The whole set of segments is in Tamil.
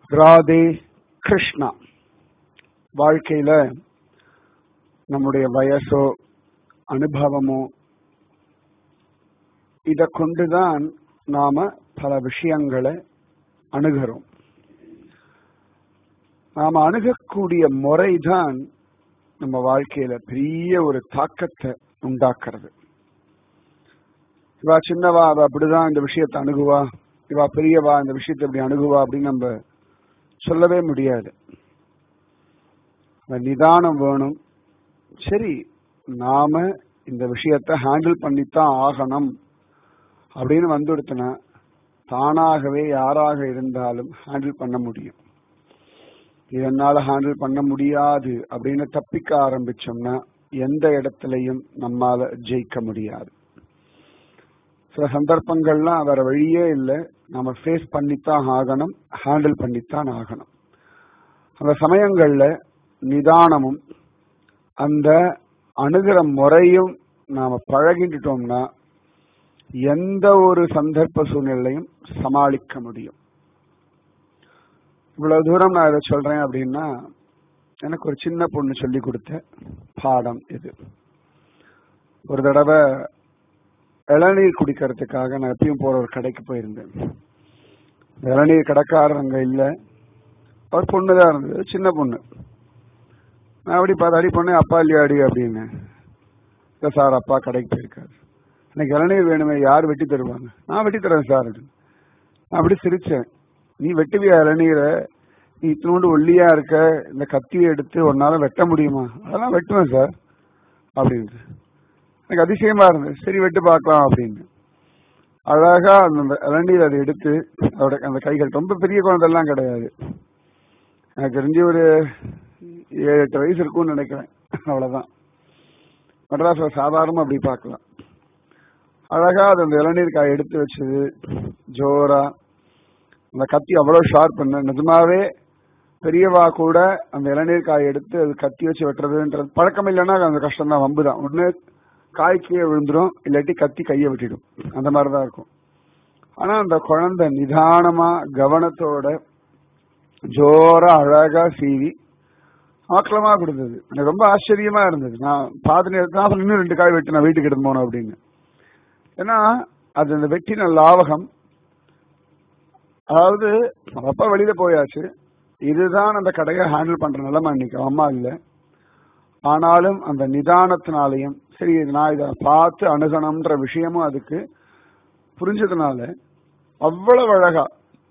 ராதே கிருஷ்ணா. வாழ்க்கையில நம்முடைய வயசோ அனுபவமோ இதை கொண்டுதான் நாம பல விஷயங்களை அணுகிறோம். நாம அணுகக்கூடிய முறைதான் நம்ம வாழ்க்கையில பெரிய ஒரு தாக்கத்தை உண்டாக்குறது. இவா சின்னவா அவ அப்படிதான் இந்த விஷயத்தை அணுகுவா, இவா பெரியவா இந்த விஷயத்தை இப்படி அணுகுவா அப்படின்னு நம்ம சொல்லவே முடியாது. நிதானம் வேணும். சரி, நாம இந்த விஷயத்தை ஹேண்டில் பண்ணித்தான் ஆகணும் அப்படின்னு வந்துடுத்துனா தானாகவே யாராக இருந்தாலும் ஹேண்டில் பண்ண முடியும். இதனால ஹேண்டில் பண்ண முடியாது அப்படின்னு தப்பிக்க ஆரம்பிச்சோம்னா எந்த இடத்துலையும் நம்மால ஜெயிக்க முடியாது. சில சந்தர்ப்பங்கள்லாம் வேற வழியே இல்லை, நம்ம ஃபேஸ் பண்ணித்தான் ஆகணும், ஹேண்டில் பண்ணித்தான் ஆகணும். அந்த சமயங்கள்ல நிதானமும் அந்த அணுகிற முறையும் நாம பழகிட்டோம்னா எந்த ஒரு சந்தர்ப்ப சூழ்நிலையும் சமாளிக்க முடியும். இவ்வளவு தூரம் நான் இதை சொல்றேன் அப்படின்னா எனக்கு ஒரு சின்ன பொண்ணு சொல்லி கொடுத்த பாடம் இது. ஒரு தடவை இளநீர் குடிக்கிறதுக்காக நான் எப்பயும் போற ஒரு கடைக்கு போயிருந்தேன். இளநீர் கடைக்காரர் அங்க இல்லை, ஒரு பொண்ணுதான் இருந்தது, சின்ன பொண்ணு. நான் அப்படி பார்த்து அடி பொண்ணு அப்பா இல்லையாடி அப்படின்னு. இல்லை சார், அப்பா கடைக்கு போயிருக்காரு, எனக்கு இளநீர் வேணுமே, யார் வெட்டி தருவாங்க? நான் வெட்டி தரேன் சார். நான் அப்படி சிரிச்சேன். நீ வெட்டுவியா இளநீரை? நீ இத்தினோண்டு ஒல்லியா இருக்க, இந்த கத்தியை எடுத்து ஒன்னால வெட்ட முடியுமா? அதெல்லாம் வெட்டுவேன் சார் அப்படின்னு. எனக்கு அதிசயமா இருந்தது. சரி வெட்டு பார்க்கலாம் அப்படின்னு. அழகா அந்த இளநீர் அதை எடுத்து அதோட அந்த கைகள், ரொம்ப பெரிய குழந்தைலாம் கிடையாது, எனக்கு தெரிஞ்சு ஒரு 7-8 வயசு இருக்கும்னு நினைக்கிறேன், அவ்வளவுதான். மெட்ராஸ்ல சாதாரணமா அப்படி பார்க்கலாம். அழகா அது அந்த இளநீர் காய் எடுத்து வச்சது ஜோரா. அந்த கத்தி அவ்வளவு ஷார்ப் பண்ண, நிஜமாவே பெரியவா கூட அந்த இளநீர் காய் எடுத்து அது கத்தி வச்சு வெட்டுறதுன்றது பழக்கம் இல்லைன்னா அந்த கஷ்டம் தான், வம்பு தான். ஒன்று காய் கீழே விழுந்துடும், இல்லாட்டி கத்தி கையை விட்டுடும், அந்த மாதிரிதான் இருக்கும். ஆனா அந்த குழந்தை நிதானமா கவனத்தோட ஜோரா அழகா சீவி ஆக்கிரமா கொடுத்தது. எனக்கு ரொம்ப ஆச்சரியமா இருந்தது. நான் பார்த்து நேரத்தில் இன்னும் 2 காய் வெட்டி நான் வீட்டுக்கு எடுத்து போனோம் அப்படின்னு. ஏன்னா அது அந்த வெட்டின லாவகம். அதாவது அப்பா வெளியில போயாச்சு, இதுதான் அந்த கடையை ஹேண்டில் பண்ற நிலைமை. இன்னைக்கு அம்மா இல்லை, ஆனாலும் அந்த நிதானத்தினாலையும் சரி நான் இதை பார்த்து அணுகணும்ன்ற விஷயமும் அதுக்கு புரிஞ்சதுனால அவ்வளவு அழகா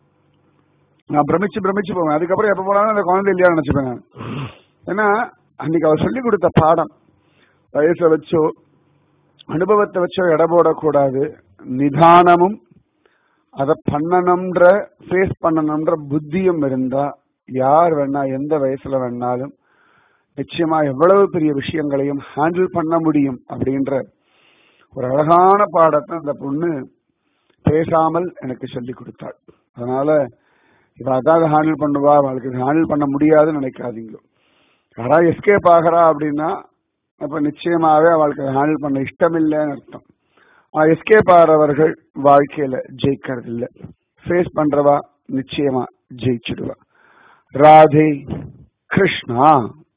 நான் பிரமிச்சு போவேன். அதுக்கப்புறம் எப்ப போனாலும் அந்த குழந்தை இல்லையா நினைச்சுப்பேன் நான். ஏன்னா அன்னைக்கு அவர் சொல்லி கொடுத்த பாடம் வயசை வச்சோ அனுபவத்தை வச்சோ எடை போடக்கூடாது. நிதானமும் அதை பண்ணணும்ன்ற ஃபேஸ் பண்ணணும்ன்ற புத்தியும் இருந்தா யார் வேணா எந்த வயசுல வேணாலும் நிச்சயமா எவ்வளவு பெரிய விஷயங்களையும் ஹேண்டில் பண்ண முடியும் அப்படின்ற ஒரு அழகான பாடத்தை அந்த பொண்ணு பேசாமல் எனக்கு சொல்லி கொடுத்தாள். அதனால இவ அதாவது ஹேண்டில் பண்ணுவா, அவளுக்கு ஹேண்டில் பண்ண முடியாதுன்னு நினைக்காதீங்களோ. யாராவது எஸ்கேப் ஆகிறா அப்படின்னா அப்ப நிச்சயமாவே அவளுக்கு ஹேண்டில் பண்ண இஷ்டம் இல்லைன்னு அர்த்தம். எஸ்கேப் ஆகிறவர்கள் வாழ்க்கையில ஜெயிக்கிறது இல்லை, ஃபேஸ் பண்றவா நிச்சயமா ஜெயிச்சிடுவா. ராதே கிருஷ்ணா.